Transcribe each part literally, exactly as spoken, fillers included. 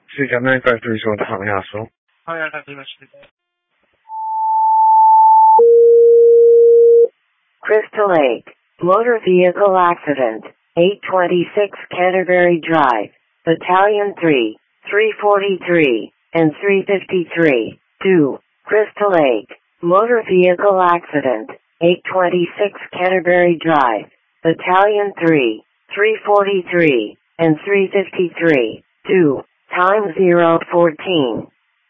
Seacom nine five three is going to Huntley Hospital. Oh, yeah, nine five three, Mister Crystal Lake, motor vehicle accident, eight twenty-six Canterbury Drive, Battalion three, three forty-three, and three fifty-three, two, Crystal Lake, motor vehicle accident, eight twenty-six Canterbury Drive, Battalion three, three forty-three, and three fifty-three, two, time zero fourteen.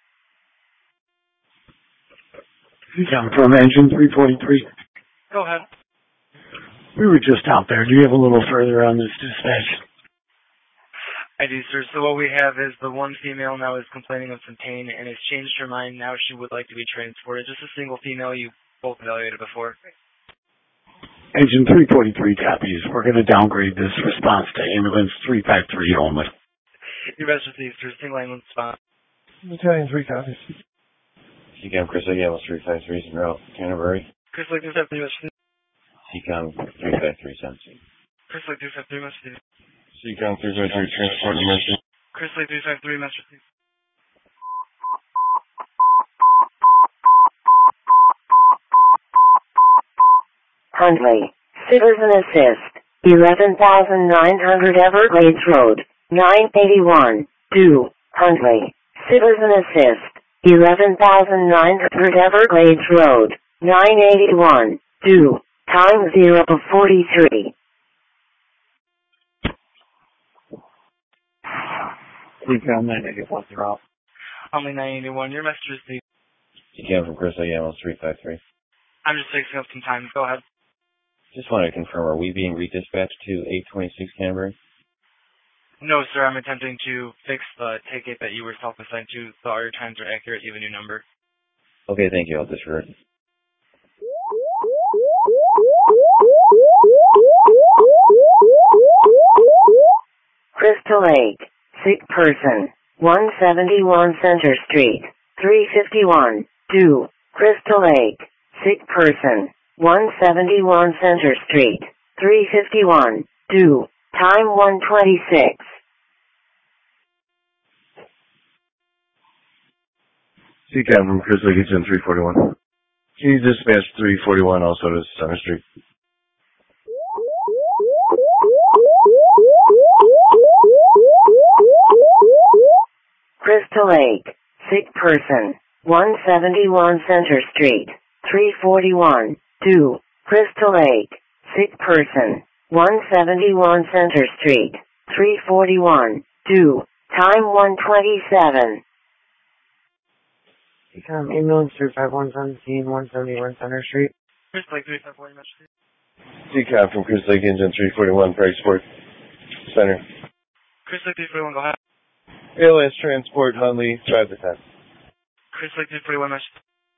Seacom from engine three forty-three. Go ahead. We were just out there. Do you have a little further on this dispatch? I do, sir. So what we have is the one female now is complaining of some pain and has changed her mind. Now she would like to be transported. Just a single female you both evaluated before. Engine three forty-three copies. We're going to downgrade this response to ambulance three five three only. Your best received, sir. Single ambulance response. Battalion three copies. Seacom Crystal Lake, ambulance three five three is en route. Canterbury. Crystal Lake, two five three, Mister Seacom three five three, Sensing. Crystal Lake, two five three, Mister Seacom three five three, transport emergency. Crystal Lake, three five three, Mister Huntley, Citizen Assist, eleven thousand nine hundred Everglades Road, nine eighty-one, two, Huntley, Citizen Assist, eleven thousand nine hundred Everglades Road, nine eighty-one, two, time zero forty-three. Seacom nine eighty-one, they're off. Only nine eighty-one. Your message received. Seacom from Crystal Lake, ambulance three five three. I'm just fixing up some time. Go ahead. Just wanted to confirm, are we being redispatched to eight twenty-six Canterbury? No, sir. I'm attempting to fix the ticket that you were self-assigned to, so all your times are accurate. You have a new number. Okay, thank you. I'll disregard. Crystal Lake, sick person, one seventy-one Center Street, three fifty-one, two, Crystal Lake, sick person, one seventy-one Center Street, three fifty-one, two, time one twenty-six. Seacom from Crystal Lake, engine three forty-one. Can you dispatch three forty-one also to Center Street? Crystal Lake, sick person, one seventy-one Center Street, three forty-one, two, Crystal Lake, sick person, one seventy-one Center Street, three forty-one, two, time one twenty-seven. Seacom ambulance three five one seventeen, one seventy-one Center Street. Crystal Lake, three five one, Mister Seacom from Crystal Lake, engine three forty-one, Price Sport Center. Crystal Lake, three forty-one, go ahead. A L S transport, Huntley, five to ten. Crystal Lake, three forty-one, Mister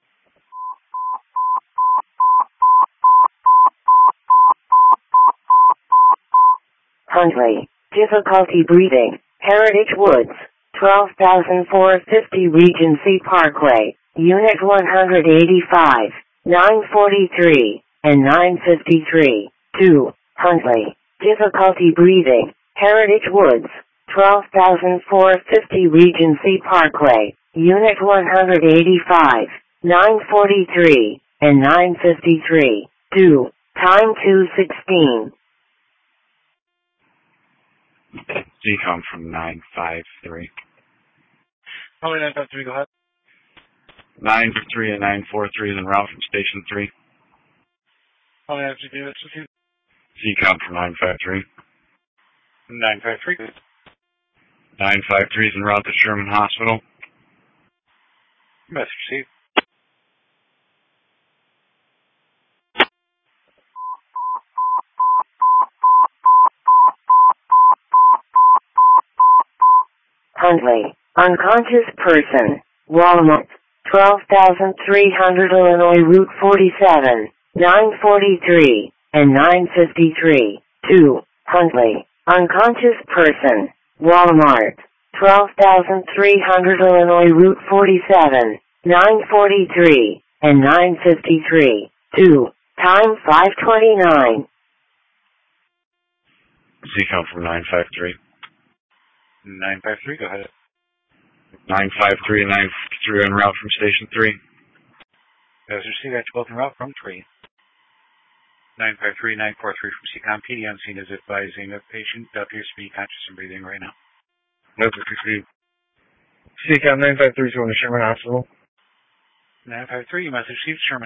Huntley, difficulty breathing, Heritage Woods, twelve thousand four hundred fifty Regency Parkway, Unit one eighty-five, nine forty-three, and nine fifty-three, two, Huntley, difficulty breathing, Heritage Woods, twelve thousand four hundred fifty Regency Parkway, Unit one eighty-five, nine forty-three, and nine fifty-three, two, time two sixteen. Seacom from nine five three. Only nine five three, go ahead. nine five three and nine four three is en route from Station three. Only nine five three, Mister two. Seacom from nine five three. nine five three. nine five three is en route to Sherman Hospital. Message received. Huntley, unconscious person, Walmart, twelve thousand three hundred Illinois Route forty-seven, nine forty-three, and nine fifty-three, two, Huntley, unconscious person, Walmart, twelve thousand three hundred Illinois Route forty-seven, nine forty-three, and nine fifty-three, two, time five twenty-nine. Seacom from nine five three. nine five three, go ahead. nine five three and nine three en route from Station three. Those are C, that's both en route from three. nine five three, nine four three from C COM. P D on scene is advising the patient appears to be conscious and breathing right now. Message received. C COM nine five three going to Sherman Hospital. nine five three, message received, Sherman.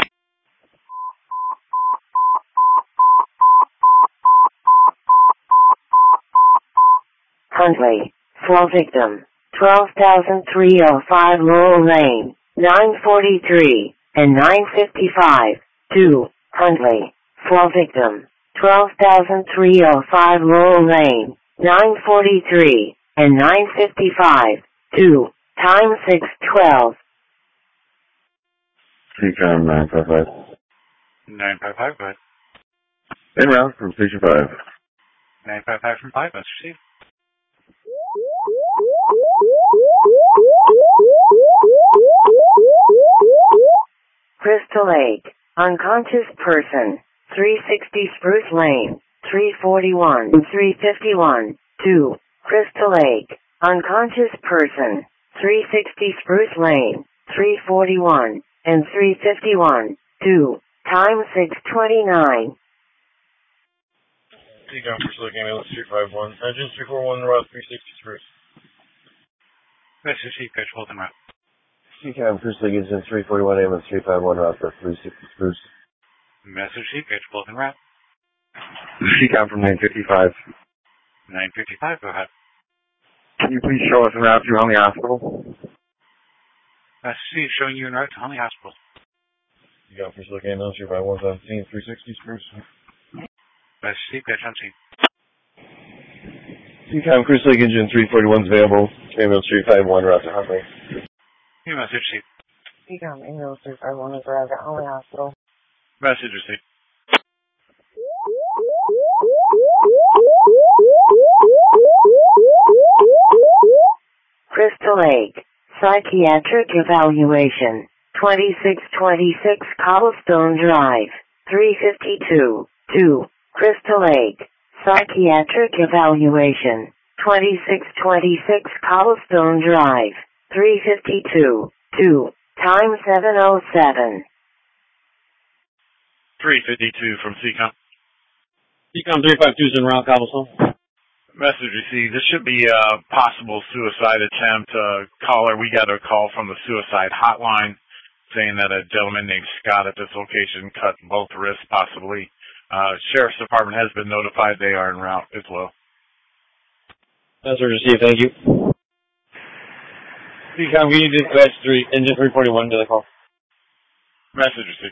Huntley, flow victim, twelve thousand three oh five Lowell Lane, nine forty-three and nine fifty-five, two, Huntley, flow victim, twelve thousand three oh five Lowell Lane, nine forty-three and nine fifty-five, two, time six twelve. C COM nine five five. nine five five, go ahead. En route from Station five. nine five five from five, message received. Crystal Lake, unconscious person, three sixty Spruce Lane, three forty-one and three fifty-one, two, Crystal Lake, unconscious person, three sixty Spruce Lane, three forty-one and three fifty-one, two, time six twenty-nine. C COM Crystal Lake Ambulance three five one, engine three four one, route three sixty Spruce. Message received, catch both en route. C COM Crystal Lake Engine three forty-one, ambulance three five one, route for three sixty Spruce. Message received, catch both en route. C COM from nine fifty-five. nine fifty-five, go ahead. Can you please show us en route to Huntley Hospital? Message received, showing you en route to Huntley Hospital. C COM Crystal Lake Ambulance three five one, seventeen, three sixty Spruce. Message received, catch on scene. C COM Crystal Lake Engine three forty-one is available. Ambulance three five one, route to Huntley. Your message received. C COM ambulance three five one is arrived at Huntley Hospital. Message received. Crystal Lake, psychiatric evaluation, twenty-six twenty-six Cobblestone Drive, three fifty-two, two, Crystal Lake, psychiatric evaluation, twenty-six twenty-six Cobblestone Drive, three fifty-two, two, time seven oh seven. three fifty-two from C COM. C COM three five two is en route, Cobblestone. Message received. This should be a possible suicide attempt. Uh, caller, we got a call from the suicide hotline saying that a gentleman named Scott at this location cut both wrists, possibly. Uh, Sheriff's Department has been notified. They are en route as well. Message received, thank you. C COM, can you dispatch three, engine three forty-one to the call? Message received.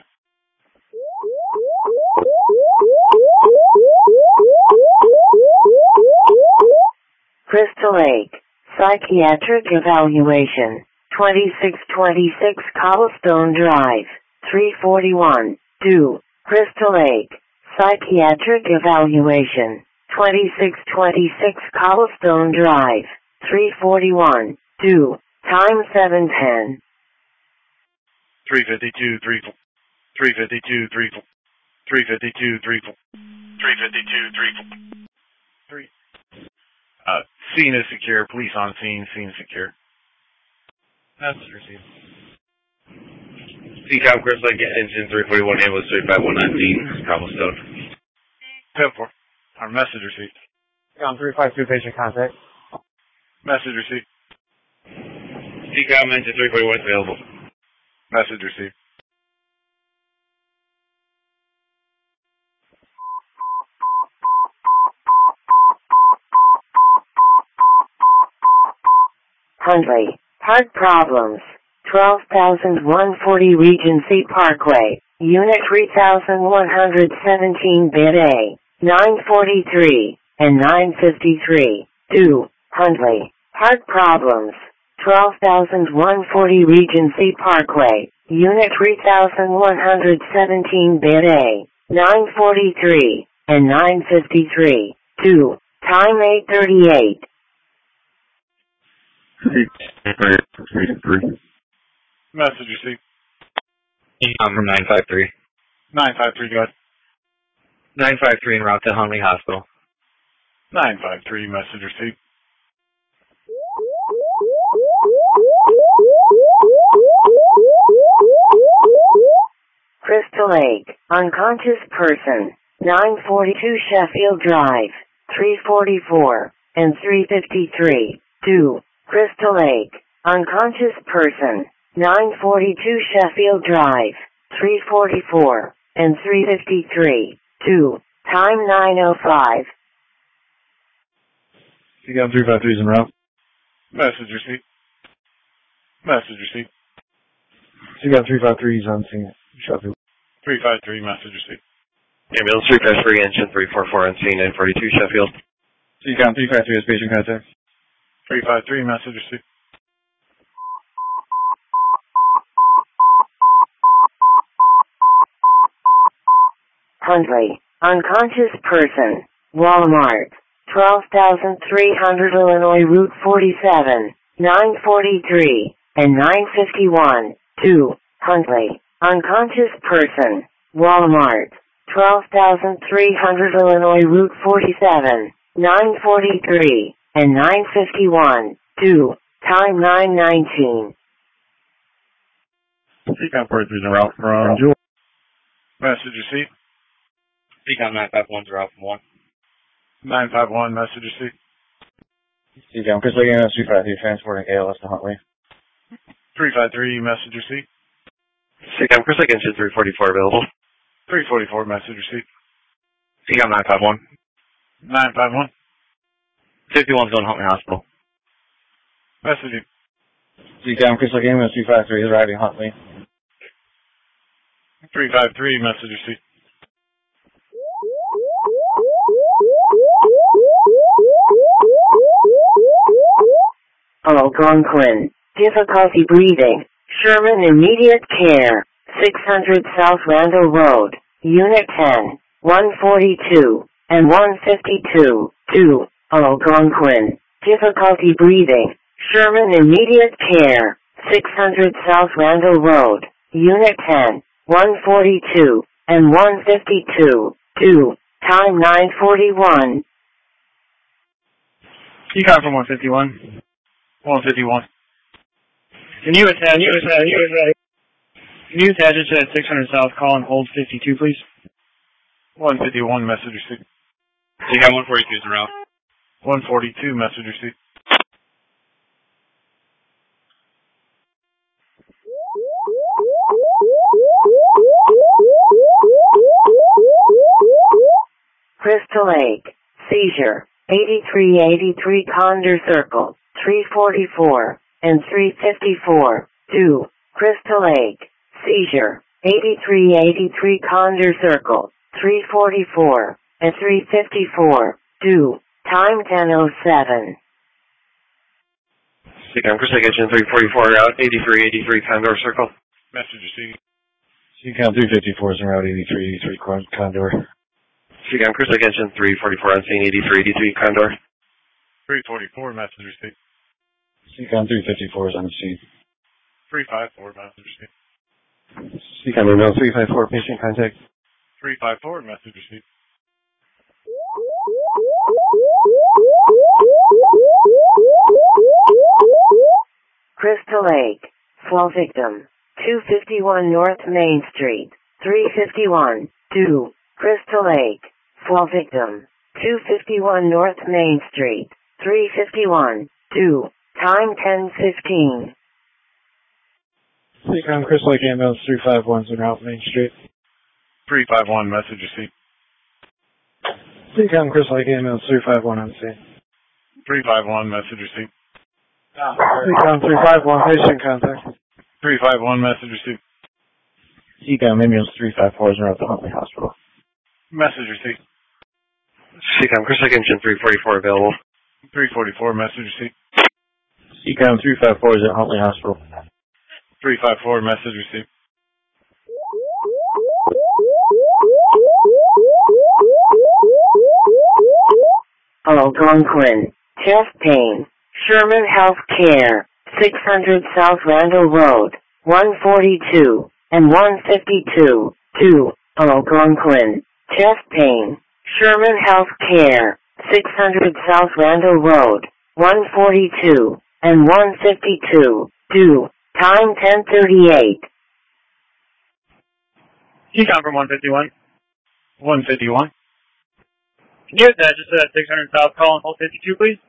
Crystal Lake, psychiatric evaluation, twenty-six twenty-six Cobblestone Drive, three forty-one, two, Crystal Lake, psychiatric evaluation, twenty-six twenty-six Cobblestone Drive, three forty-one, two, time seven ten. three fifty-two, three, three fifty-two, three, three fifty-two, three, three fifty-two, three, three. Uh, scene is secure. Police on scene. Scene secure. Message received. C COM Crystal Lake Engine three forty-one, ambulance three five one nineteen, Cobblestone. ten four. Our message received. C COM three five two patient contact. Message received. C COM Engine three forty-one is available. Message received. Huntley, heart problems, twelve thousand one hundred forty Regency Parkway, Unit three thousand one hundred seventeen Bid A, nine forty-three and nine fifty-three, two, Huntley, heart problems, twelve thousand one hundred forty Regency Parkway, Unit three thousand one hundred seventeen Bid A, nine forty-three and nine fifty-three, two, time eight thirty-eight. Message received. I'm from nine five three. nine five three, go ahead. nine five three en route to Huntley Hospital. nine five three, message received. Crystal Lake, unconscious person, nine forty-two Sheffield Drive, three forty-four, and three fifty-three. two. Crystal Lake, unconscious person, nine forty-two Sheffield Drive, three forty-four, and three fifty-three. two. Time nine oh five. C CAM three five three is en route. Message received. Message received. C CAM three five three is on scene. Sheffield. three five three, message received. Ambulance three five three, engine three four four on scene, nine forty-two Sheffield. C CAM three five three has patient contact. three five three, message received. Huntley, unconscious person, Walmart, twelve thousand three hundred Illinois Route forty-seven, nine forty-three, and nine fifty-one. two. Huntley, unconscious person, Walmart, twelve thousand three hundred Illinois Route forty-seven, nine forty-three, and nine fifty-one. two. Time nine nineteen. C CAM four three is en route from Jewel. Message received. C CAM nine five one, zero from one. nine five one, message received. C CAM Crystal Lake Ambulance three five three transporting A L S to Huntley. three five three, message received. C CAM Crystal Lake engine three forty-four available. three forty-four, message received. C CAM nine five one. nine five one. fifty-one's going to Huntley Hospital. Messaging. C CAM Crystal Lake Ambulance three five three is arriving Huntley. three five three, message received. Algonquin, difficulty breathing, Sherman immediate care, six hundred South Randall Road, Unit ten, one forty-two, and one fifty-two. two. Algonquin, difficulty breathing, Sherman immediate care, six hundred South Randall Road, Unit ten, one forty-two, and one fifty-two. two. Time nine forty-one. C CAM from one fifty-one. one fifty-one. Can you attach, can you attach, can you attach, can you attach it to that six hundred South call and hold fifty-two, please? one fifty-one, message received. C CAM one forty-two is en route. one forty-two, message received. Crystal Lake, seizure, eighty-three eighty-three Condor Circle, three forty-four, and three fifty-four. two. Crystal Lake, seizure, eighty-three eighty-three Condor Circle, three forty-four, and three fifty-four. two. Time ten oh seven. C CAM Crystal Lake engine three forty-four out, eighty-three eighty-three Condor Circle. Message received. C CAM three fifty-four is en route eighty-three eighty-three Condor. C CAM Crystal Lake engine three forty-four on scene, eighty-three eighty-three Condor. three forty-four, message received. C CAM three fifty-four is on the scene. three five four, message received. C CAM ambulance three five four, patient contact. three five four, message received. Crystal Lake, fall victim, two fifty-one North Main Street, three fifty-one. two. Crystal Lake, fall victim, two fifty-one North Main Street, three fifty-one. two. Time ten fifteen. C CAM Crystal Lake ambulance three five one is en route Main Street. three five one, message received. C CAM Crystal Lake ambulance three five one on scene. three five one, message received. C CAM three five one, patient contact. three five one, message received. C CAM ambulance three five four is en route to Huntley Hospital. Message received. C CAM Crystal Lake engine three forty-four available. three forty-four, message received. C CAM three five four is at Huntley Hospital. three five four, message received. Algonquin, chest pain, Sherman Health Care, six hundred South Randall Road, one forty-two, and one fifty-two. two. Algonquin, chest pain, Sherman Health Care, six hundred South Randall Road, one forty-two, and one fifty-two. two. Time ten thirty-eight. Econ from one fifty-one. one fifty-one. Yes, that just uh, six hundred south call and hold fifty-two, please.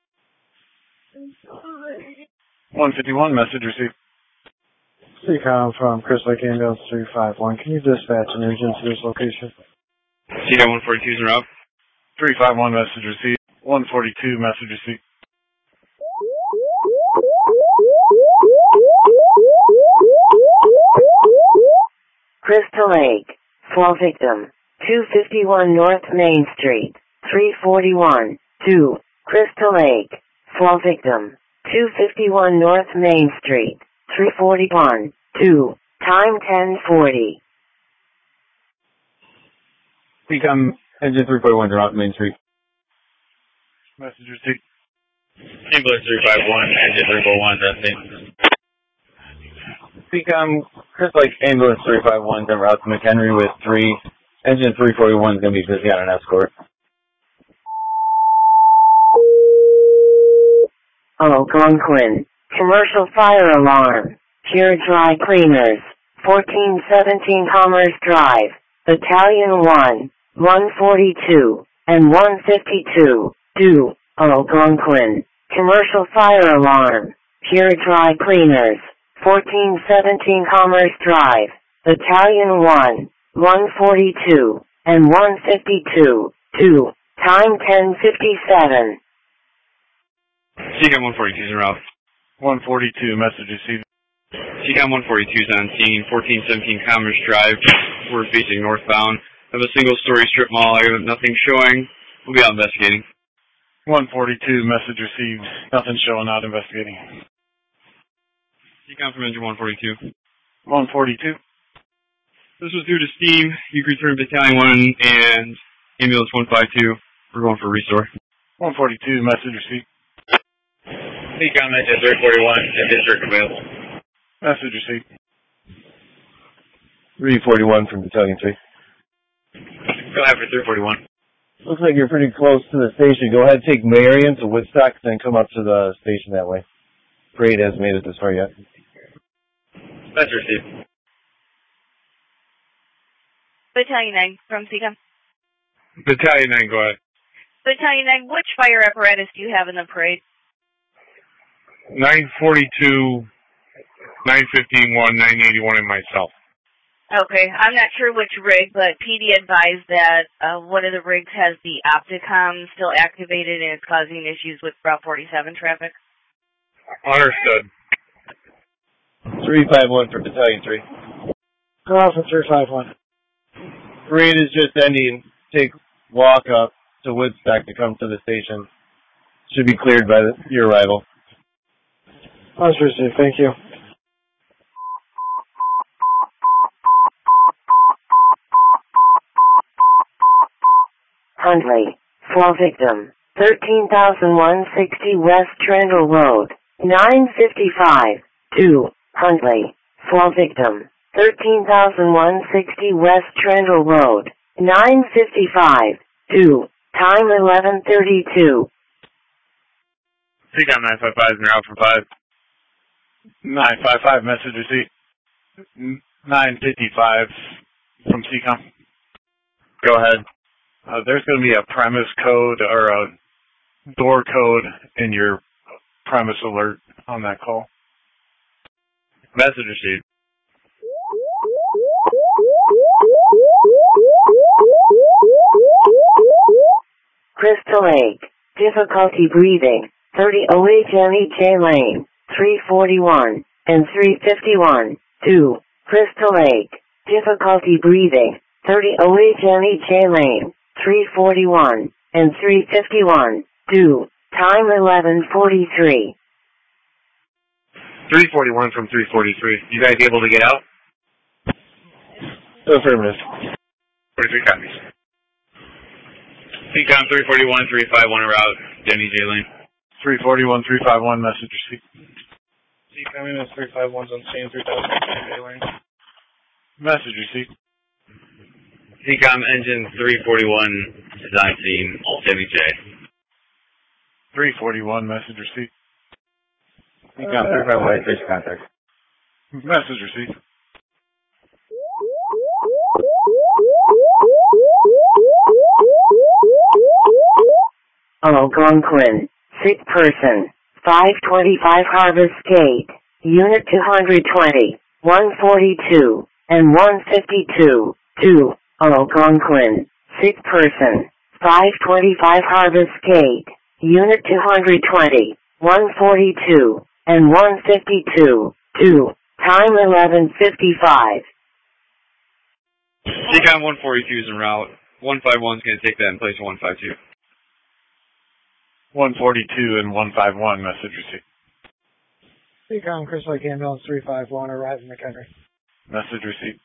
one fifty-one, message received. Seacom from Chris Lake Ambulance three five one. Can you dispatch an engine to this location? C D one forty-two is en route. three five one, message received. one forty-two, message received. Crystal Lake, fall victim, two fifty-one North Main Street, three forty-one, two, Crystal Lake, fall victim, two fifty-one North Main Street, three forty-one, two, time ten forty. Become engine three forty-one, they're out Main Street. Message received. Ambulance three five one, engine three four one, testing. Become Chris Lake Ambulance three five one, en route to McHenry with three. Engine three forty-one is going to be busy on an escort. Algonquin, commercial fire alarm, Pure Dry Cleaners, fourteen seventeen Commerce Drive, Battalion one, one forty-two, and one fifty-two, do, Algonquin, commercial fire alarm, Pure Dry Cleaners, fourteen seventeen Commerce Drive, Battalion one, one forty-two, and one fifty-two, do, time ten fifty-seven. C COM one forty-two is en route. one forty-two, message received. C COM one forty-two is on scene, fourteen seventeen Commerce Drive. We're facing northbound. Have a single-story strip mall. I have nothing showing. We'll be out investigating. one forty-two, message received. Nothing showing, out investigating. C COM from engine one forty-two. one forty-two. This was due to steam. You can return Battalion one and ambulance one fifty-two. We're going for restore. one forty-two, message received. C COM engine three forty-one, and district available. Message received. three forty-one from Battalion three. Go ahead for three forty-one. Looks like you're pretty close to the station. Go ahead and take Marion to Woodstock, then come up to the station that way. Parade hasn't made it this far yet. Message received. Battalion nine from C COM. Battalion nine, go ahead. Battalion nine, which fire apparatus do you have in the parade? nine forty-two, nine fifteen-one, nine eighty-one, and myself. Okay, I'm not sure which rig, but P D advised that uh, one of the rigs has the Opticom still activated and it's causing issues with Route forty-seven traffic. Understood. three five one for Battalion three. Go out from three five one. Parade is just ending. Take walk up to Woodstock to come to the station. Should be cleared by the, your arrival. That's received. Thank you. Huntley, fall victim, thirteen thousand one hundred sixty West Trendle Road, nine fifty-five, two, Huntley, fall victim, thirteen thousand one hundred sixty West Trendle Road, nine fifty-five, two, time eleven thirty-two. C COM nine five five is out for five. nine five five, message receipt. nine fifty-five from C COM. Go ahead. Uh, there's going to be a premise code or a door code in your premise alert on that call. Message received. Crystal Lake, difficulty breathing, thirty O H M E J Lane, three forty-one, and three fifty-one, two, Crystal Lake, difficulty breathing, thirty O H M E J Lane, three forty-one, and three fifty-one, two, time eleven forty-three. three forty-one from three forty-three. You guys able to get out? Affirmative. forty-three copies. C COM three forty-one, three five one route, Denny J Lane. three forty-one, three five one, message received. C COM is three five one's on scene, three thousand J Lane. Message received. C COM engine three forty-one is on scene, Denny J. three forty-one, message received. C COM three five one, fish contact. Message received. Algonquin, sick person, five twenty-five Harvest Gate, Unit two twenty, one forty-two, and one fifty-two, two, Algonquin, sick person, five twenty-five Harvest Gate, Unit two twenty, one forty-two, and one fifty-two, two, time eleven fifty-five. C COM one forty-two is en route. one fifty-one is going to take that in place of one fifty-two. one forty-two and one fifty-one, message received. C COM, Chris Lake Ambulance three five one, arriving McHenry. Message received.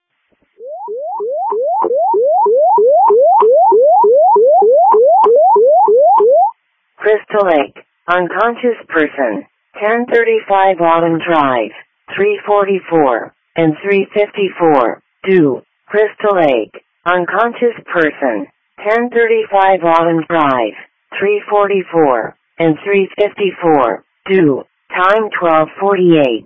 Crystal Lake, unconscious person, ten thirty-five Autumn Drive, three forty-four, and three fifty-four, due, Crystal Lake, unconscious person, ten thirty-five Autumn Drive, three forty-four, and three fifty-four, due, time twelve forty-eight.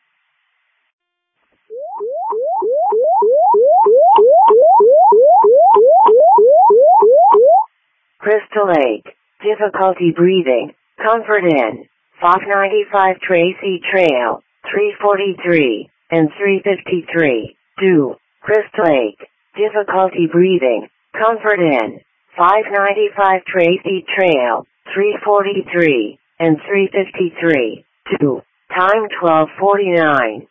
Crystal Lake, difficulty breathing, Comfort Inn, five ninety-five Tracy Trail, three forty-three, and three fifty-three, due, Crystal Lake, difficulty breathing, Comfort Inn, five ninety-five Tracy Trail, three forty-three, and three fifty-three, due, time twelve forty-nine.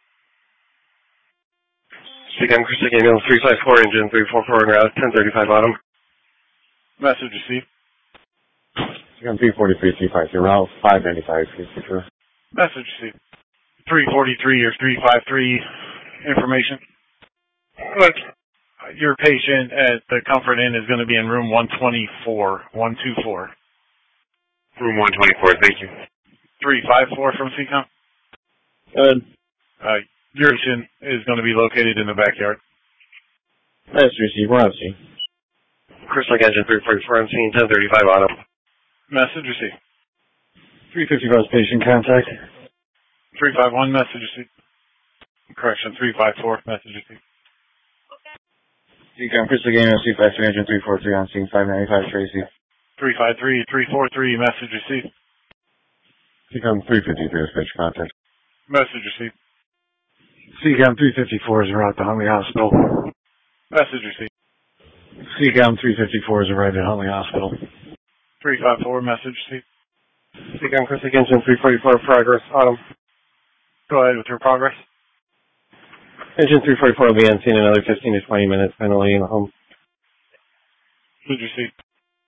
C COM, Chris Lake Ambulance three five four, engine three four four, en route, ten thirty-five Autumn. Message received. C COM three forty-three, three five zero, route five ninety-five, three sixty-four. Message received. three forty-three or three fifty-three information. Look, your patient at the Comfort Inn is going to be in room one twenty-four, one twenty-four. Room one twenty-four, thank you. three fifty-four from C COM. Good. Uh, your patient is going to be located in the backyard. Message received, we're on scene. Chris Lake Engine three forty-four, on scene, ten thirty-five Autumn. Message received. three fifty-five patient contact. three fifty-one, message received. Correction, three fifty-four, message received. C COM, Chris Lake Ambulance three five three, engine three forty-three, on scene, five ninety-five Tracy. three fifty-three, three forty-three, message received. C COM three fifty-three, dispatch contact. Message received. C COM three fifty-four is en route to Huntley Hospital. Message received. C COM three fifty-four is arrived at Huntley Hospital. three fifty-four, message received. C COM, Chris Lake Engine three forty-four, progress, Autumn. Go ahead with your progress. Engine three forty-four will be on scene in another fifteen to twenty minutes, finally in the home. Message received.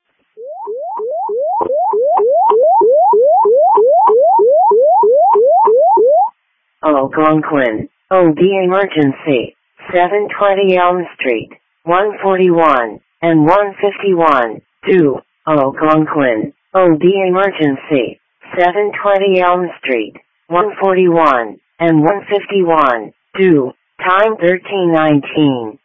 Algonquin, O D emergency, seven twenty Elm Street, one forty-one, and one fifty-one, due, Algonquin, O D emergency, seven twenty Elm Street, one forty-one, and one fifty-one, due, time thirteen nineteen.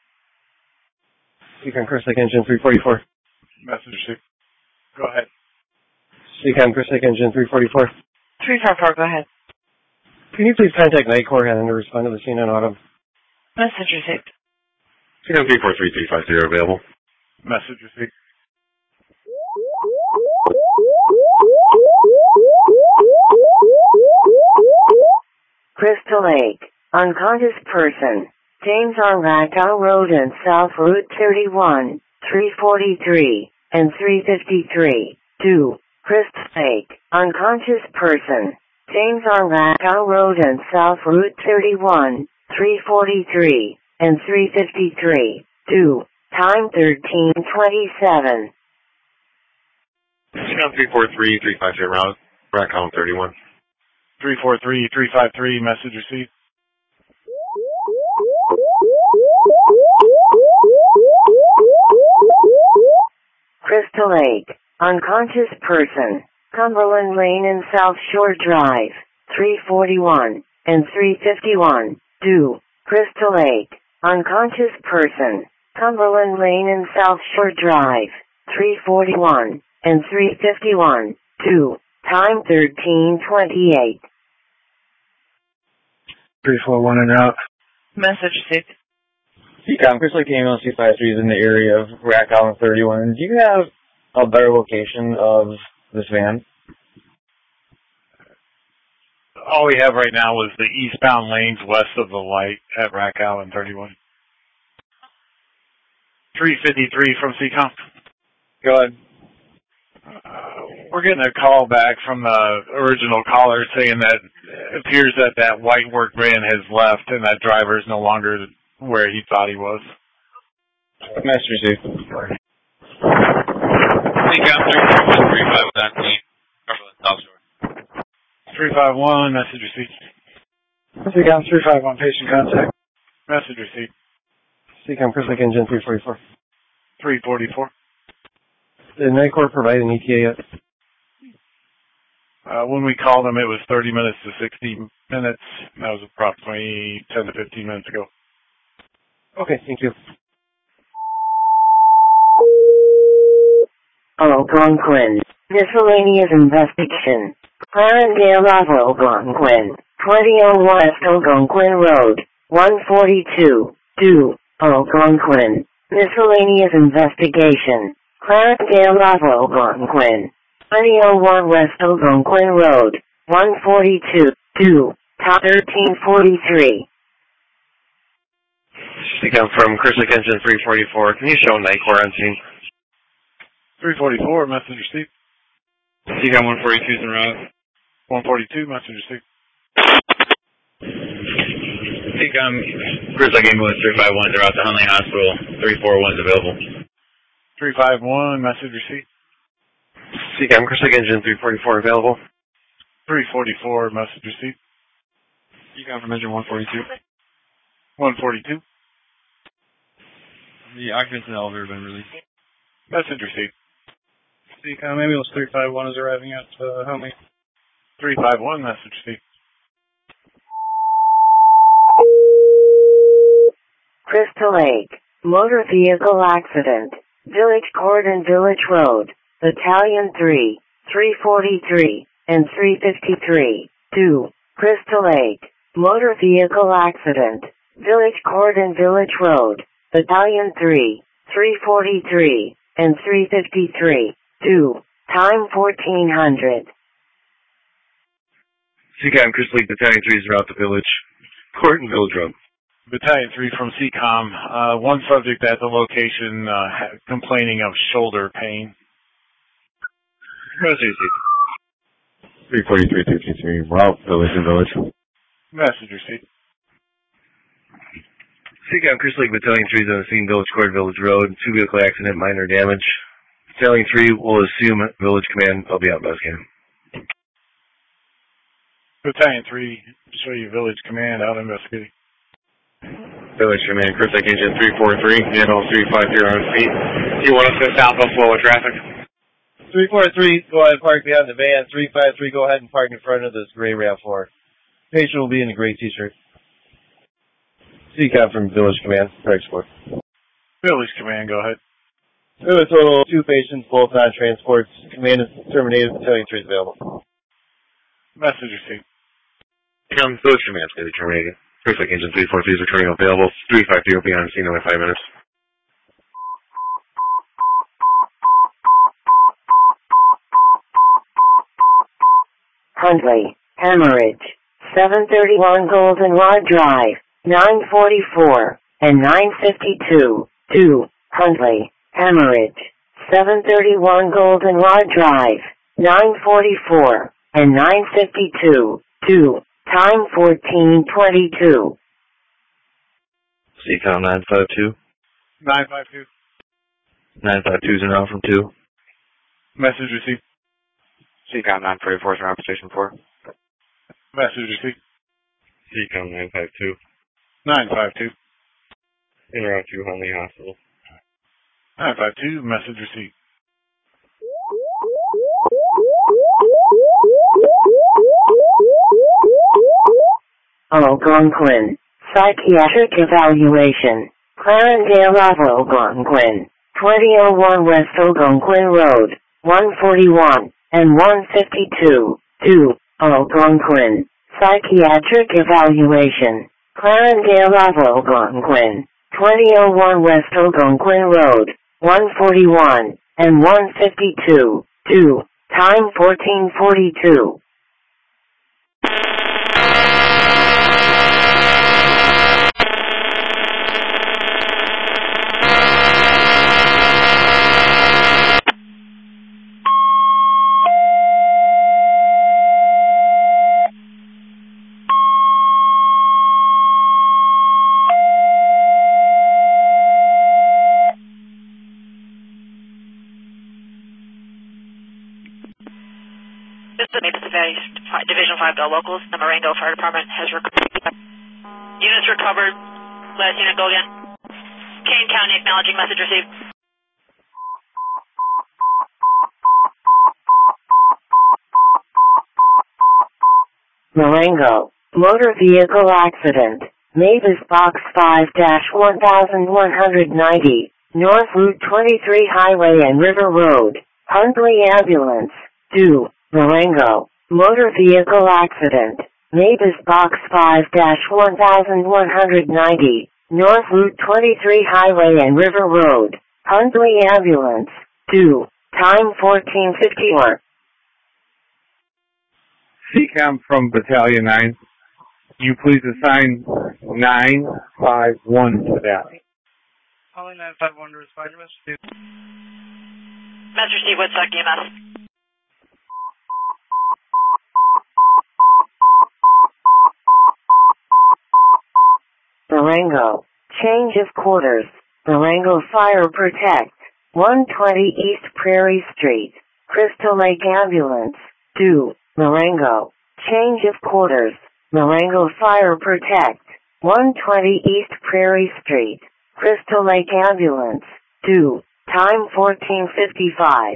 C COM, Chris Lake Engine three forty-four. Message received. Go ahead. C COM, Chris Lake Engine three forty-four. three five four, go ahead. Can you please contact Night Corps and to respond to the scene on Autumn? Message received. C COM three four three, three five zero available. Message received. Crystal Lake, unconscious person, James R. Rackow Road and South Route thirty-one, three forty-three, and three fifty-three, due, Crystal Lake, unconscious person, James R. Rackow Road and South Route thirty-one, three forty-three, and three fifty-three, due, time thirteen twenty-seven. C COM three four three, three five zero, route, Rackow thirty-one. three four three, three five three, message received. Crystal Lake, unconscious person, Cumberland Lane and South Shore Drive, three forty-one, and three fifty-one, due, Crystal Lake, unconscious person, Cumberland Lane and South Shore Drive, three forty-one, and three fifty-one, due, time thirteen twenty-eight. three four one en route. Message received. C COM, Chris Lake Ambulance two five three is in the area of Rack Island thirty-one. Do you have a better location of this van? All we have right now is the eastbound lanes west of the light at Rack Island thirty-one. three fifty-three from C COM. Go ahead. Uh, we're getting a call back from the original caller saying that it appears that that white work van has left and that driver is no longer where he thought he was. Message received. C COM three three five with that team. South Shore. three five one, message received. C COM three five one, patient contact. Message received. C COM Chris Lake Engine three forty-four. three forty-four. Did NICOR provide an E T A yet? Uh, when we called them, it was thirty minutes to sixty minutes. That was approximately ten to fifteen minutes ago. Okay, thank you. Algonquin. Miscellaneous investigation. Clarendale Algonquin. twenty oh West Algonquin Road. one forty-two. two. Algonquin. Miscellaneous investigation. Clarendale Algonquin. twenty oh one West Algonquin Road. one forty-two. two. Top thirteen forty-three. C COM from Chris Lake Engine three forty-four. Can you show NICOR on scene? three forty-four, message received. C COM one forty-two is en route. one forty-two, message received. C COM, Chris Lake Ambulance three five one, they're out to Hunley Hospital. three four one is available. three five one, message received. C COM Chris Lake Engine three forty-four available. three forty-four, message received. C COM from Engine one forty-two. one forty-two. The occupants in the elevator have been released. Message received. C COM Ambulance three five one is arriving at uh, Huntley. three five one, message received. Crystal Lake. Motor vehicle accident. Village Court and Village Road. Battalion three. three forty-three. And three fifty-three. two. Crystal Lake. Motor vehicle accident. Village Court and Village Road. Battalion three. three forty-three. And three fifty-three. two. Time fourteen hundred. C COM Chris Lake Battalion three is around the Village Court and Village Road. Battalion three from C COM. Uh, one subject at the location uh, complaining of shoulder pain. Message received. three forty-three, three fifty-three, route Village and Village. Message received. C COM Chris Lake Battalion three is on the scene, Village Court, Village Road. Two vehicle accident, minor damage. Battalion three will assume Village Command. I'll be out investigating. Battalion three, show you Village Command out investigating. Village Command, Chris Lake Engine three forty-three, handle three five zero on feet. You want us to stop up flow of traffic? three forty-three, go ahead and park behind the van. three five three, go ahead and park in front of this gray RAV four. Patient will be in a gray t-shirt. C COM from Village Command, transport. Village Command, go ahead. We have a total of two patients, both on transports. Command is terminated, Battalion three is available. Message received. C COM Village Command is going to be terminated. Chris Lake Engine three forty-three is returning available. three five zero will be on scene in only five minutes. Huntley. Hemorrhage. seven thirty-one Goldenrod Drive. nine forty-four. And nine fifty-two. two. Huntley. Hemorrhage. seven thirty-one Goldenrod Drive. nine forty-four. And nine fifty-two. two. Time fourteen twenty-two. C COM nine five two. nine five two. nine five two is in route from two. Message received. C COM nine forty-four is in route from Station four. Message received. C COM nine five two. nine five two. En route to Hunley Hospital. nine five two, message received. Algonquin. Psychiatric evaluation. Clarendale Algonquin. twenty oh one West Algonquin Road. one forty-one. And one fifty-two. two. Algonquin. Psychiatric evaluation. Clarendale Algonquin. twenty oh one West Algonquin Road. one forty-one. and one fifty-two. two. Time fourteen forty-two. This is Maple Valley Division five Bell Locals. The Marengo Fire Department has recovered. Units recovered. Last unit, go again. Kane County acknowledging message received. Marengo. Motor vehicle accident. Mavis Box five one one ninety. North Route twenty-three Highway and River Road. Hundley Ambulance. two. Marengo. Motor vehicle accident. Mavis Box five one one ninety. North Route twenty-three Highway and River Road. Hundley Ambulance. two. Time fourteen fifty-four. C COM from Battalion nine. You please assign nine five one to that. Calling nine five one to respond to message received. Message received, Woodstock E M S. Marengo. Change of quarters. Marengo Fire Protect. one twenty East Prairie Street. Crystal Lake Ambulance. two. Marengo. Change of quarters. Marengo Fire Protect. one twenty East Prairie Street. Crystal Lake Ambulance. two. Time fourteen fifty-five.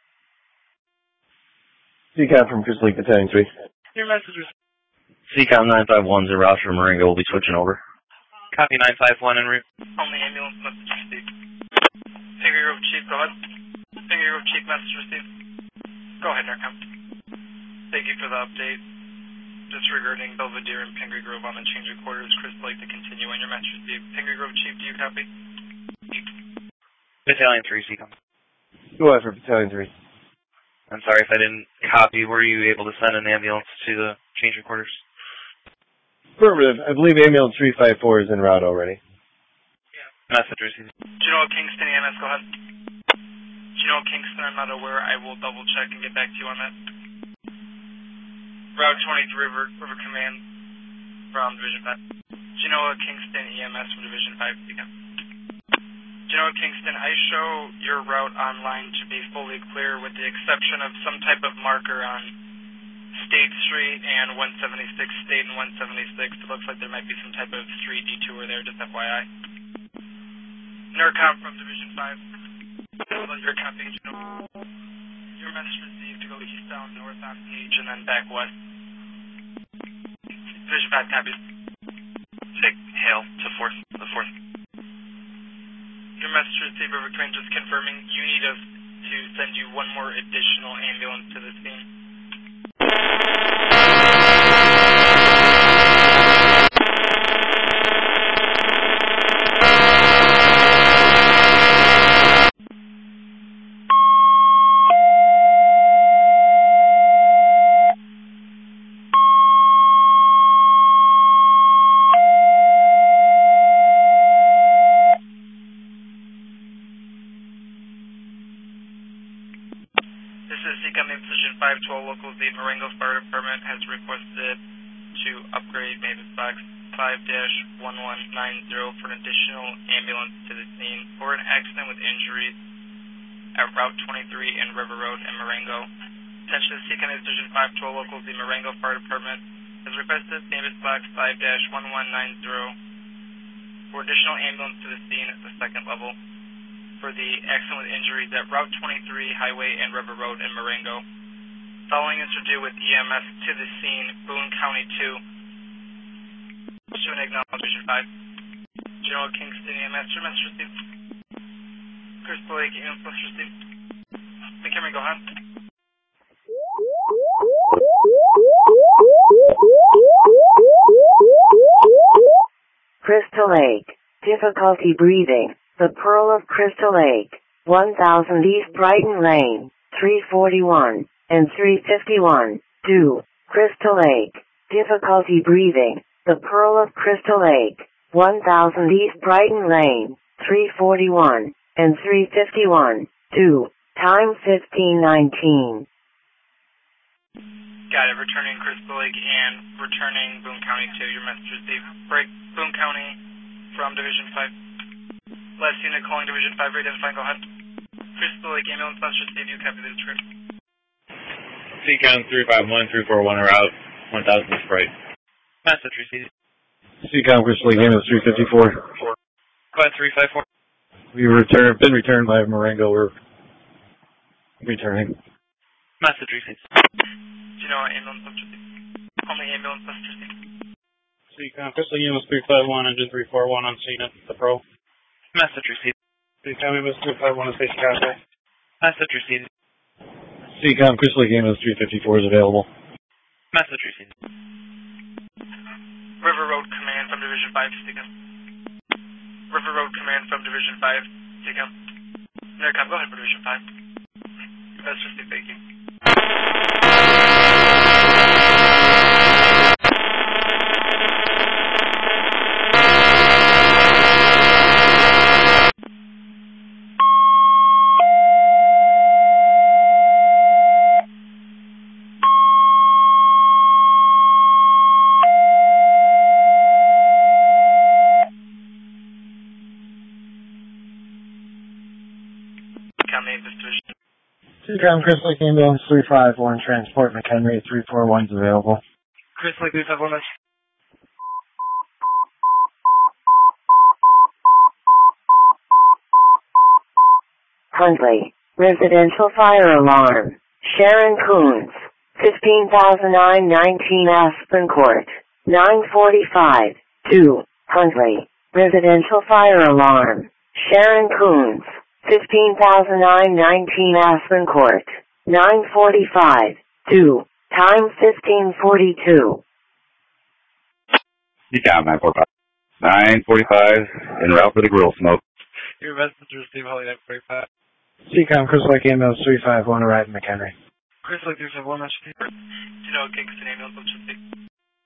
C COM from Crystal Lake Battalion three. Your message is C COM nine five one is a route for Marengo. We'll be switching over. copy nine five one en route. Only ambulance message received. Finger Grove Chief, go ahead. Finger Grove Chief, message received. Go ahead, Narcom. Thank you for the update. Disregarding Belvedere and Pingree Grove on the change of quarters, Crystal Lake to continue on your message received. Pingree Grove Chief, do you copy? Battalion three, C COM. Go ahead for Battalion three. I'm sorry if I didn't copy. Were you able to send an ambulance to the change of quarters? Affirmative. I believe ambulance three five four is en route already. Yeah. Message received. General Kingston E M S, go ahead. General Kingston, I'm not aware. I will double check and get back to you on that. Route twenty-three River, River Command from Division five. Genoa Kingston E M S from Division five. Genoa Kingston, I show your route online to be fully clear with the exception of some type of marker on State Street and one seventy-six State and one seventy-six. It looks like there might be some type of street detour there, just F Y I. NERCOM from Division five. You're copying Genoa. Your message received to go eastbound, north on Page, and then back west. Division five copies. Sig, hail to fourth, the fourth. Your message received, River Train, just confirming you need us to send you one more additional ambulance to the scene. five twelve locals, the Marengo Fire Department has requested to upgrade Mavis Box five one one nine zero for an additional ambulance to the scene for an accident with injuries at Route twenty-three and River Road in Marengo. Attention to C COM Division five twelve locals, the Marengo Fire Department has requested Mavis Box five one one nine zero for additional ambulance to the scene at the second level for the accident with injuries at Route twenty-three Highway and River Road in Marengo. Following is to do with E M S to the scene, Boone County two. To an acknowledgement five. General Kingston E M S, your message received. Crystal Lake, E M S message received. McHenry, go ahead. Crystal Lake. Difficulty breathing. The Pearl of Crystal Lake. one thousand East Brighton Lane, three forty-one, and three fifty-one, two, Crystal Lake. Difficulty breathing, the Pearl of Crystal Lake, one thousand East Brighton Lane, three forty-one, and three fifty-one, two, time fifteen nineteen. Got it, returning Crystal Lake and returning Boone County to your message received. Break Boone County from Division five. Last unit calling Division five, re-identifying, go ahead. Crystal Lake ambulance message received, you copy the script. C COM three five one, three four one are out, one thousand Sprite. Message received. C COM Crystal Lake ambulance three fifty-four. Go ahead, three five four. We return, been returned by Marengo, we're returning. Message received. Do you know what ambulance message received? Only ambulance message received. C COM Crystal ambulance three five one, engine three four one on scene at the Pro. Message received. C COM ambulance three five one on station contact. Message received. C COM Crystal Lake ambulance three fifty-four is available. Message received. River Road Command from Division five, C COM. River Road Command from Division five, C COM. Intercom, go ahead for Division five. Message received, thank you. C COM Crystal Lake ambulance three five one, transport McHenry three four one is available. Crystal Lake three five one, message. Huntley, residential fire alarm. Sharon Coons, fifteen thousand nine hundred nineteen Aspen Court, nine forty-five, two, Huntley, residential fire alarm. Sharon Coons, fifteen thousand nine hundred nineteen Aspen Court, nine forty-five, two, time fifteen forty-two. C COM nine forty-five. nine forty-five, en route for the grill smoke. Your message received, Holly nine forty-five. C COM Crystal Lake ambulance three five one, arrive in McHenry. Crystal Lake three five one, message received. Do you know what Kingston ambulance message received?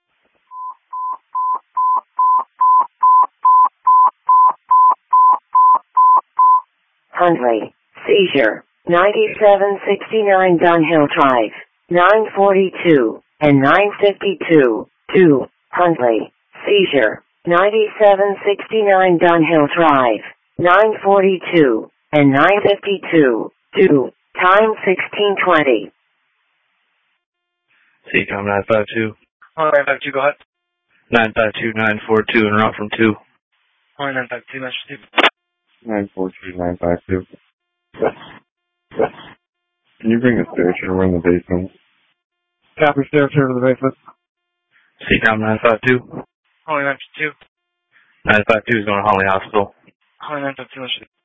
Huntley, seizure, ninety-seven sixty-nine Dunhill Drive, nine forty-two, and nine fifty-two, two, Huntley, seizure, ninety-seven sixty-nine Dunhill Drive, nine forty-two, and nine fifty-two, two, time sixteen twenty. C COM nine five two. Holly nine five two, go ahead. nine five two, nine four two, en route from two. Holly nine five two, message received. nine four three nine five two. Can you bring a stair we're in the basement? Copy, stair to the basement. C COM nine five two. Holly nine five two. nine five two is going to Holly Hospital. Holly nine five two, message received.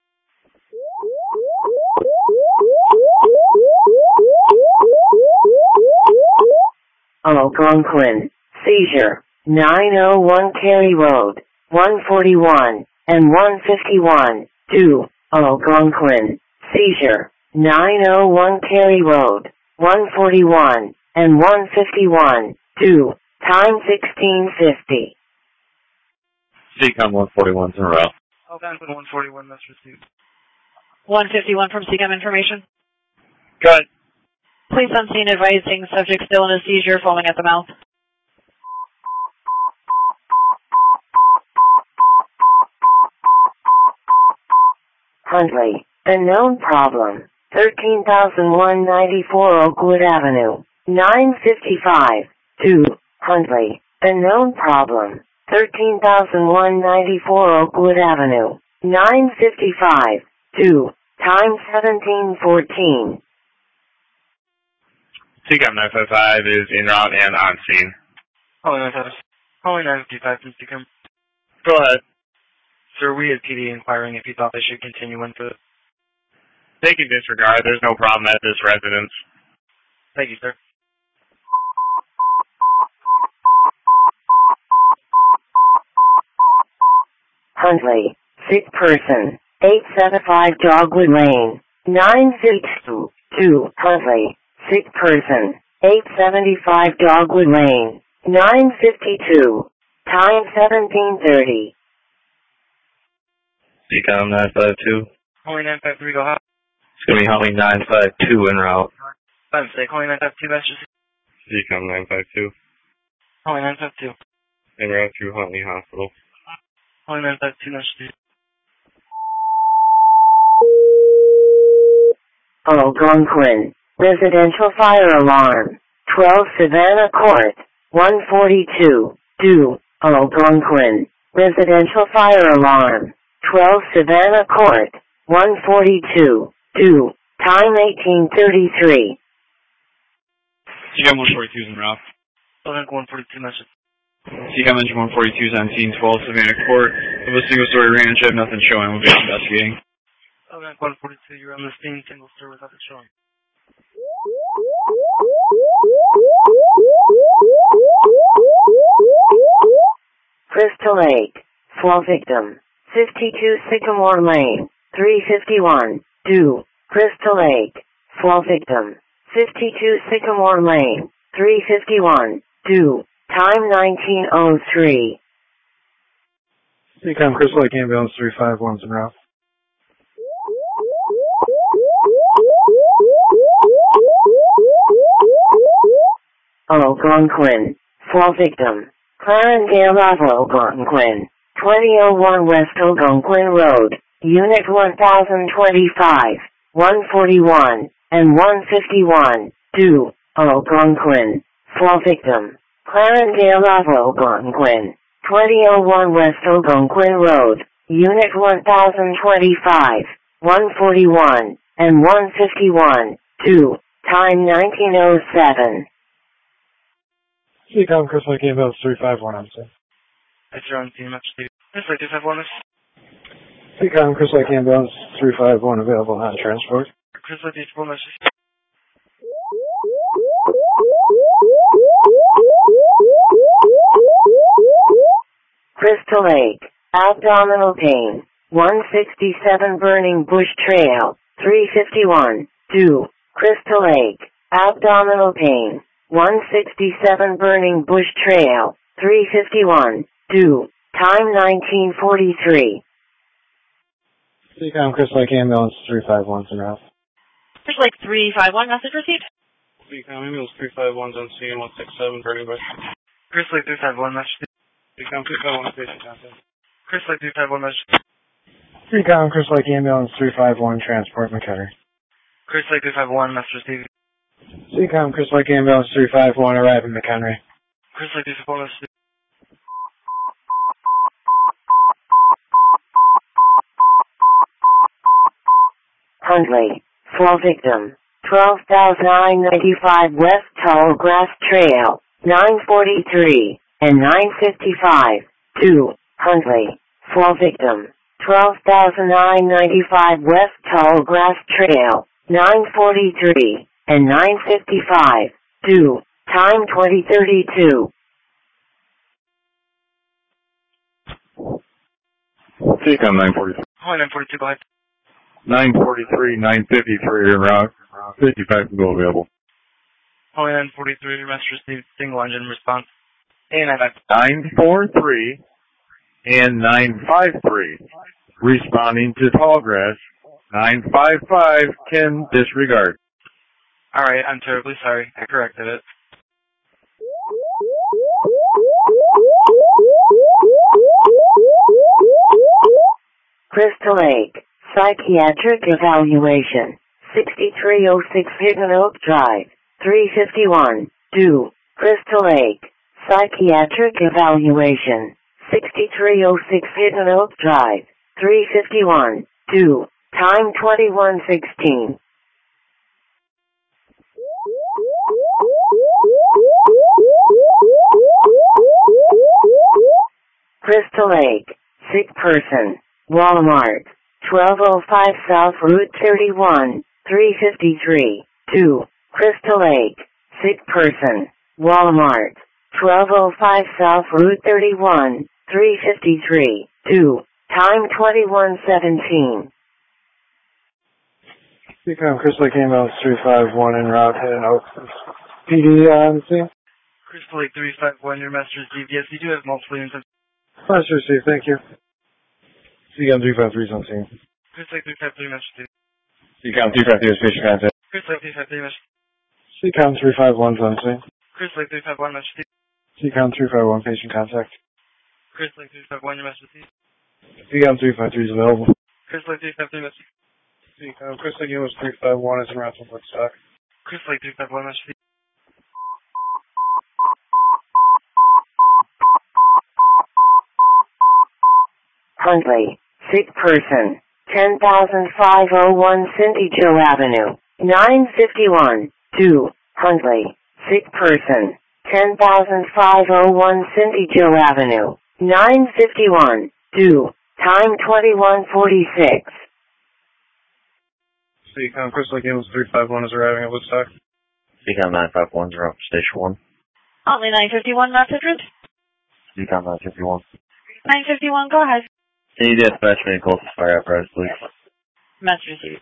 Algonquin, seizure, nine oh one Cary Road, one forty-one, and one fifty-one, two, Algonquin, seizure, nine oh one Cary Road, one forty-one, and one fifty-one, two, time sixteen fifty. C COM one forty-one's en route. Algonquin one forty-one, message received. one fifty-one from C COM information. Go ahead. Police on scene advising subject still in a seizure, foaming at the mouth. Huntley, unknown problem, thirteen thousand one hundred ninety-four Oakwood Avenue, nine fifty-five, two, Huntley, unknown problem, thirteen thousand one hundred ninety-four Oakwood Avenue, nine fifty-five, two, time seventeen fourteen. C COM nine five five is en route and on scene. Holly nine five five. Holly nine fifty-five from C COM. Go ahead. Sir, we had P D inquiring if you thought they should continue into it. They can disregard. There's no problem at this residence. Thank you, sir. Huntley, sick person, eight seventy-five Dogwood Lane, nine fifty-two, two, Huntley, sick person, eight seventy-five Dogwood Lane, nine fifty-two, time seventeen thirty. C COM nine five two. Calling nine five three, go hot. It's going to be Huntley nine five two en route. I'm say calling nine five two, Master C. C COM nine five two. Calling nine five two. En route to Huntley Hospital. Calling nine five two, Master C. Algonquin, residential fire alarm, twelve Savannah Court, one forty-two, due, Algonquin, residential fire alarm, twelve Savannah Court, one forty-two, due, time eighteen thirty-three. C COM one forty-two is en route. one forty-two, Master C. C COM engine one forty-two is on scene, twelve Savannah Court. Of a single-story ranch, I have nothing showing. We'll be investigating. one forty-two, you're on the scene, single story without the showing. Crystal Lake, fall victim, fifty-two Sycamore Lane, three fifty-one, due, Crystal Lake, fall victim, fifty-two Sycamore Lane, three fifty-one, due, time nineteen oh three. C COM Crystal Lake Ambulance three five one's en route. Algonquin, fall victim, Clarendale of Algonquin, twenty oh one West Algonquin Road, Unit one thousand twenty-five, one forty-one, and one fifty-one, due, Algonquin, fall victim, Clarendale of Algonquin, twenty oh one West Algonquin Road, Unit one thousand twenty-five, one forty-one, and one fifty-one, due, time nineteen oh seven. C COM Crystal Lake Ambulance three five one, I'm saying. That's your own team, Master C. Crystal Lake two five one. C COM Crystal Lake Ambulance three five one available on transport. Crystal Lake two five one, Master C. Crystal Lake, abdominal pain, one sixty-seven Burning Bush Trail, three fifty-one, due, Crystal Lake, abdominal pain, one sixty-seven Burning Bush Trail, three fifty-one, due, time nineteen forty-three. C COM Crystal Lake Ambulance three five one's en route. Crystal Lake three five one, message received. C COM Ambulance three five one's on scene, one sixty-seven Burning Bush. Crystal Lake three five one, Master C. C COM three five one, patient contact. Crystal Lake three five one, Master C. C COM Crystal Lake Ambulance three five one, transport McCutter. Crystal Lake three five one, Master C. C COM Crystal Lake Ambulance three five one, arriving McHenry. Crystal Lake three five one, Master C. Huntley, fall victim, twelve thousand nine hundred ninety-five West Tall Grass Trail, nine forty-three, and nine fifty-five, due, Huntley, fall victim, twelve thousand nine hundred ninety-five West Tall Grass Trail, nine forty-three, and nine fifty-five, due, time twenty thirty-two. C COM nine forty-three. Oh, nine forty-two, go ahead. nine forty-three, nine fifty-three en route. fifty-five can go available. Oh, nine forty-three, Master C. Single engine response. A nine five. nine forty-three and nine fifty-three. Responding to Tallgrass. nine fifty-five can disregard. Alright, I'm terribly sorry. I corrected it. Crystal Lake, psychiatric evaluation, sixty-three oh six Hidden Oak Drive, three fifty-one, due, Crystal Lake, psychiatric evaluation, sixty-three oh six Hidden Oak Drive, three fifty-one, due, time twenty-one sixteen. Crystal Lake, sick person, Walmart, twelve oh five South Route thirty-one, three fifty-three, due, Crystal Lake, sick person, Walmart, twelve oh five South Route thirty-one, three fifty-three, due, Time twenty-one seventeen. Speaker, Chris Lake ambulance three five one en route heading out. P D on scene. Crystal Lake three five one, your message received. Yes, you do have multiple units. Message received, thank you. C COM three five three is on scene. Crystal Lake three five three, message received. C COM three five three is patient contact. Crystal Lake three five three, message received. C COM three five one is on scene. Crystal Lake three five one, message received. C COM three five one, patient contact. Crystal Lake three five one, your message received. C COM three five three is available. Crystal Lake three five three, message received. C COM Chris Lake ambulance three five one is en route to Woodstock. Crystal Lake three five one, message received. Huntley, sick person, ten thousand five oh one Cindy Joe Avenue, nine fifty-one, two, Huntley, sick person, ten thousand five oh one Cindy Joe Avenue, nine fifty-one, two, time twenty-one forty-six. C COM Chris Lake ambulance three five one is arriving at Woodstock. C COM nine five one, zero, station one. Huntley nine fifty-one, message route. C COM nine fifty-one. nine fifty-one, go ahead. Can you dispatch me closest fire apparatus, please? Message received.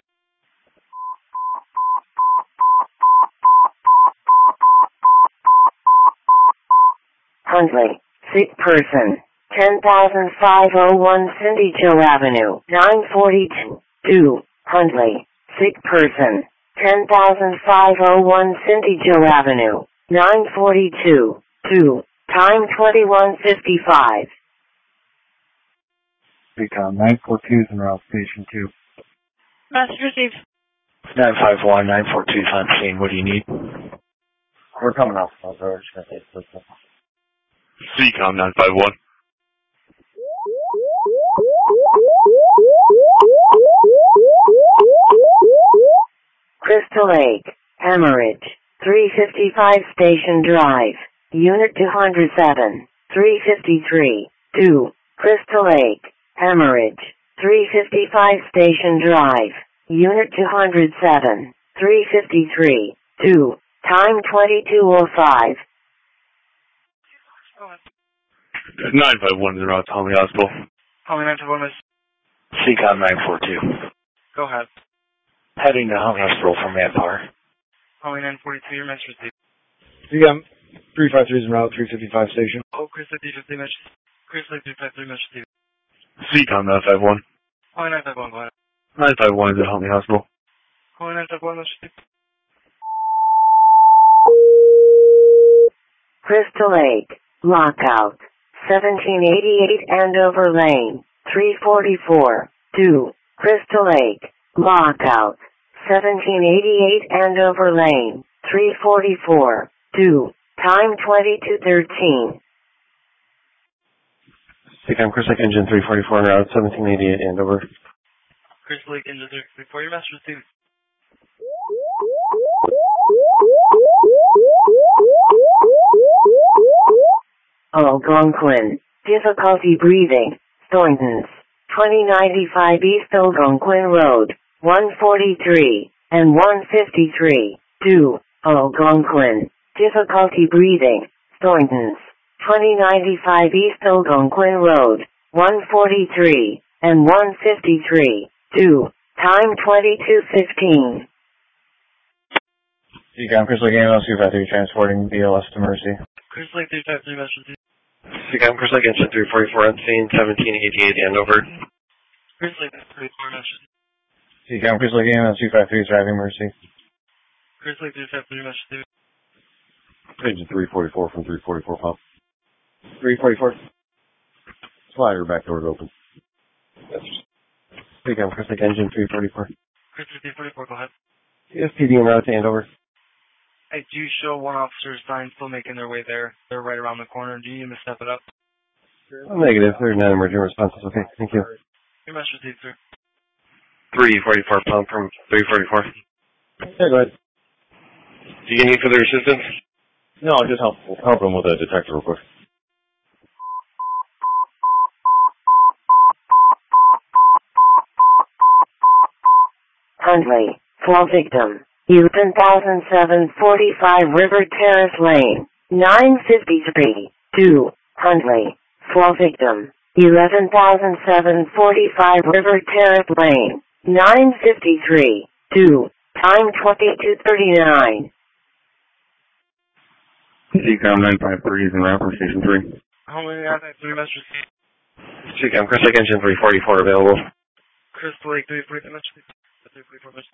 Huntley, sick person, ten thousand five oh one Cindy Joe Avenue, nine forty-two, two, Huntley, sick person, ten thousand five oh one Cindy Joe Avenue, nine forty-two, two, time twenty-one fifty-five. C COM nine four two is en route station two. Message received. nine five one, nine four two is on scene. What do you need? We're coming off the road. Just gonna take a quick second. C COM nine five one. Crystal Lake, hemorrhage, three fifty-five Station Drive, Unit two hundred seven, three fifty-three, two, Crystal Lake, hemorrhage, three fifty-five Station Drive, Unit two hundred seven, three fifty-three, two, time twenty-two oh five. nine five one is en route to Homley Hospital. Homley nine five one, message. C COM nine four two. Go ahead. Heading to Homley Hospital from Manpower. Homley nine forty-two, your message received. C COM three five three is en route three fifty-five station. Oh, Chris Lake three fifty, message. Chris Lake three five three, message received. C COM nine five one. Homley nine five one, go ahead. nine five one is at Homley Hospital. Homley nine five one, message received. Crystal Lake, lockout, seventeen eighty-eight Andover Lane, three forty-four, two, Crystal Lake, lockout, seventeen eighty-eight Andover Lane, three forty-four, two, time twenty-two thirteen. C COM Chris Lake engine three forty-four en route seventeen eighty-eight Andover. Chris Lake engine three forty-four, your message received. Algonquin, difficulty breathing, Thorntons, twenty ninety-five East Algonquin Road, one forty-three, and one fifty-three, two, Algonquin, difficulty breathing, Thorntons, twenty ninety-five East Algonquin Road, one forty-three, and one fifty-three, two, time twenty-two fifteen. C COM Chris Lake ambulance two five three transporting B L S to Mercy. Chris Lake three five three, message received. C COM Chris Lake engine three forty-four on scene seventeen eighty-eight Andover. Chris Lake three four, message. C COM Chris Lake ambulance two five three is driving Mercy. Chris Lake three five three, message received. Engine three forty-four from three forty-four pump. three forty-four. Slider back door is open. C COM Chris Lake engine three forty-four. Chris Lake three forty-four, go ahead. C S P D en route to Andover. I do show one officer's sign still making their way there. They're right around the corner. Do you need me to step it up? Negative. They're not emergent responses. Okay, thank you. Your message received, sir. three forty-four pump from three forty-four. Yeah, go ahead. Do you need further assistance? No, I'll just help help him with a detector real quick. Huntley, fall victim, Houston one thousand seven forty-five River Terrace Lane, nine fifty-three, two, Huntley, fall victim, eleven thousand seven hundred forty-five River Terrace Lane, nine fifty-three, two, time twenty-two thirty-nine. C COM nine five three is en route for Station three. How many nine five three messages? C COM, Crystal Lake Engine three forty-four available. Crystal Lake three forty-four messages. three forty-four messages.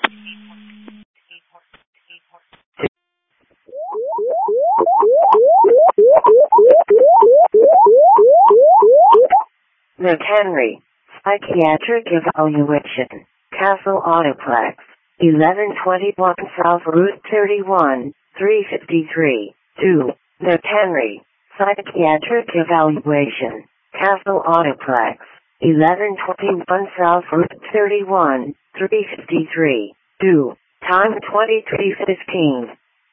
McHenry, Psychiatric Evaluation, Castle Autoplex, eleven twenty-one South Route thirty-one, three fifty-three, two, McHenry, Psychiatric Evaluation, Castle Autoplex, eleven twenty-one South Route thirty-one, three fifty-three, two, time twenty-three fifteen.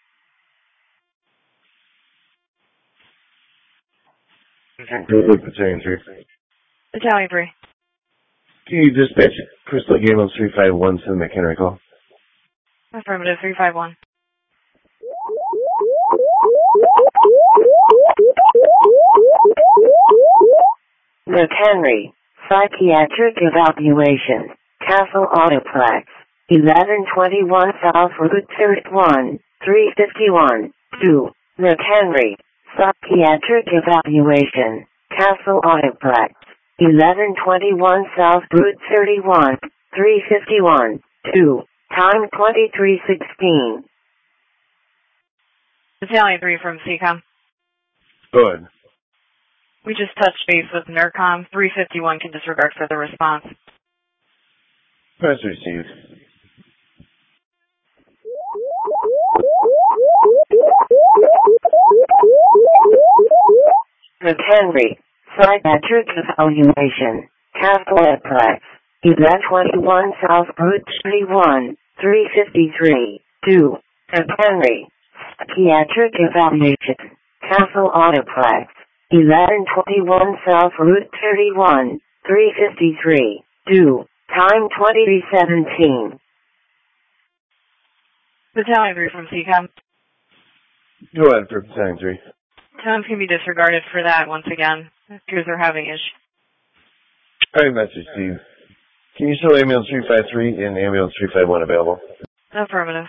Battalion three. Battalion three. Can you dispatch Crystal Lake Ambulance three five one to the McHenry call? Affirmative, three five one. McHenry, Psychiatric Evaluation, Castle Autoplex, eleven twenty-one South Route thirty-one, three fifty-one, two, McHenry, Psychiatric Evaluation, Castle Autoplex, eleven twenty-one South Route thirty-one, three fifty-one, two, time twenty-three sixteen. Battalion three from C COM. Go ahead. We just touched base with NERCOM. three fifty-one can disregard further response. Press received. McHenry, Psychiatric Evaluation, Castle Autoplex, eleven twenty-one South Route thirty-one, three fifty-three, two, McHenry, Psychiatric Evaluation, Castle Autoplex, eleven twenty-one South Route thirty-one, three fifty-three, two, time twenty-three seventeen. Battalion three from C COM. Go ahead for Battalion three. Times can be disregarded for that once again. It appears they're having issues. Alright, message Steve. Can you show ambulance three five three and ambulance three five one available? Affirmative.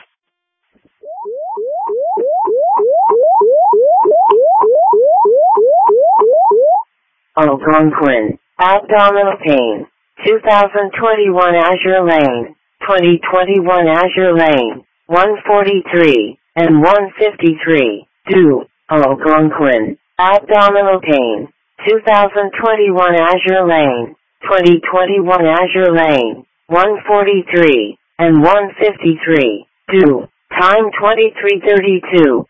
Algonquin, abdominal pain, two thousand twenty-one Azure Lane, twenty twenty-one Azure Lane, one forty-three, and one fifty-three, two, Algonquin, abdominal pain, two thousand twenty-one Azure Lane, twenty twenty-one Azure Lane, one forty-three, and one fifty-three, two, time twenty-three thirty-two.